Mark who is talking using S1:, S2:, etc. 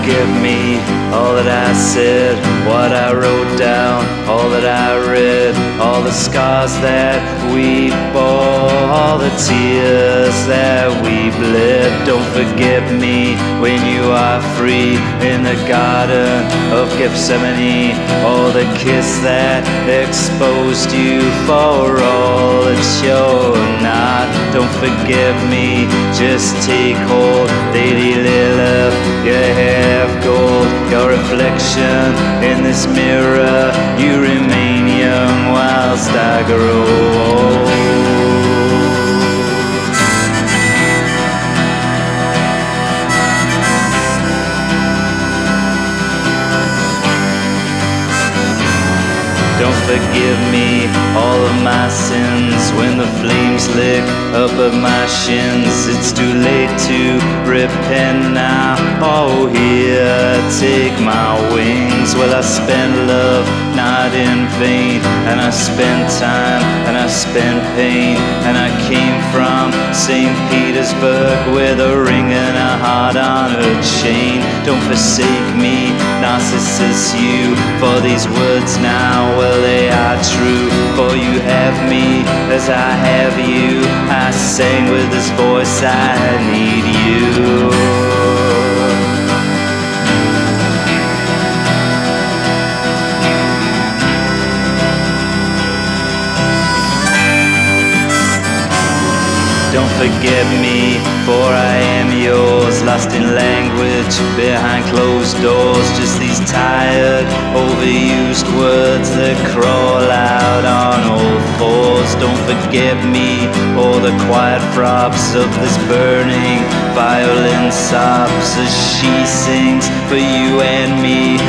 S1: forgive me all that I said, what I wrote down, all that I read, all the scars that we bore, all the tears that we bled. Don't forget me when you are free in the Garden of Gethsemane, or the kiss that exposed you for all that you're not. Don't forget me, just take hold, Lady Lilith, your hair of gold, your reflection in this mirror. You remain young whilst I grow old. Don't forgive me all of my sins when the flames lick up at my shins. It's too late to repent now. Oh, here, take my wings. Well, I spent love not in vain, and I spent time, and I spent pain, and I came from St. Petersburg with a ring and a heart on a chain. Don't forsake me, Narcissus, you, for these words now, well, they are true. For you have me as I have you. I sang with this voice, I need you. Don't forget me, for I am yours, lost in language behind closed doors. Just these tired, overused words that crawl out on all fours. Don't forget me, or the quiet throbs of this burning violin sobs as she sings for you and me.